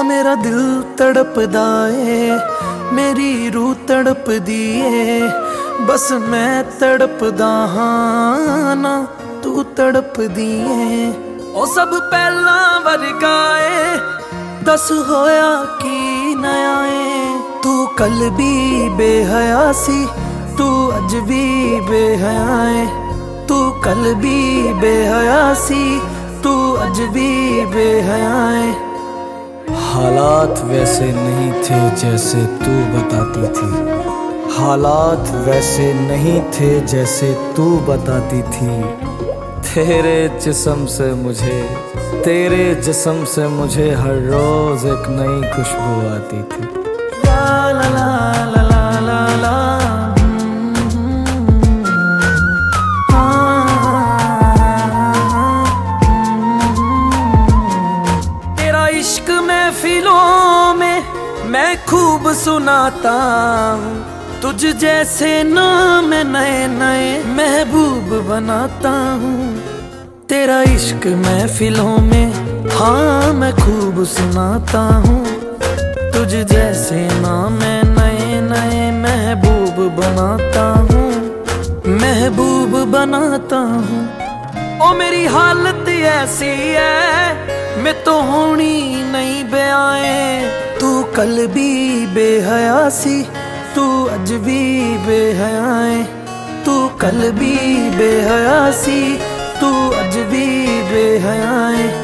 मेरा दिल तड़पदा ए, मेरी रूह तड़प दिए, बस मैं तड़पदा हां ना तू तड़प दिए। ओ सब पहला वर्गा ए, दस होया की नया ए। तू कल भी बेहया सी, तू अज भी बेहया है। तू कल भी बेहया सी, तू अज भी बेहया है। हालात वैसे नहीं थे जैसे तू बताती थी, हालात वैसे नहीं थे जैसे तू बताती थी। तेरे जिस्म से मुझे, तेरे जिस्म से मुझे हर रोज एक नई खुशबू आती थी। ला ला ला ला ला ला ला। तेरा इश्क महफिलों में मैं खूब सुनाता हूँ, तुझ जैसे नाम नए नए महबूब बनाता हूँ। तेरा इश्क महफिलों में हाँ मैं खूब सुनाता हूँ, तुझ जैसे नाम नए नए महबूब बनाता हूँ, महबूब बनाता हूँ। ओ मेरी हालत ऐसी है मैं तो होनी नहीं बयाए। तू कल भी बेहया सी, तू अज भी बेहया है। तू कल भी बेहया सी, तू अज भी बेहया है।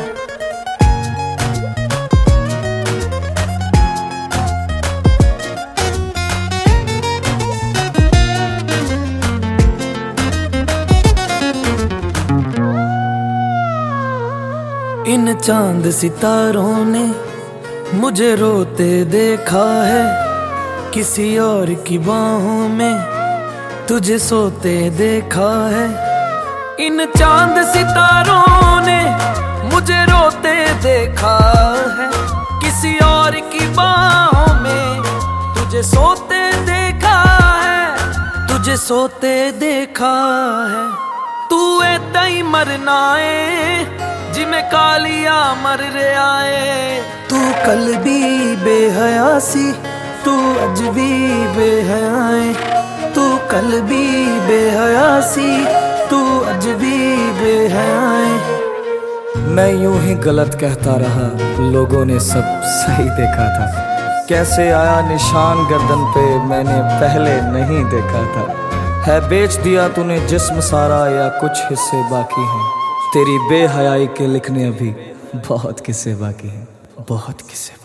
इन चांद सितारों ने मुझे रोते देखा है, किसी और की बाहों में तुझे सोते देखा है। इन चांद सितारों ने मुझे रोते देखा है, किसी और की बाहों में तुझे सोते देखा है, तुझे सोते देखा है। तू ऐदा ही मरना है जिमें कालिया मर रहा है। तू कल भी बेहया सी, तू अज भी बेहया है। तू कल भी बेहया सी, तू अज भी बेहया है। मैं यूं ही गलत कहता रहा, लोगों ने सब सही देखा था। कैसे आया निशान गर्दन पे मैंने पहले नहीं देखा था। है बेच दिया तूने जिस्म सारा या कुछ हिस्से बाकी हैं। तेरी बेहयाई के लिखने अभी बहुत किस्से बाकी हैं, बहुत किस्से।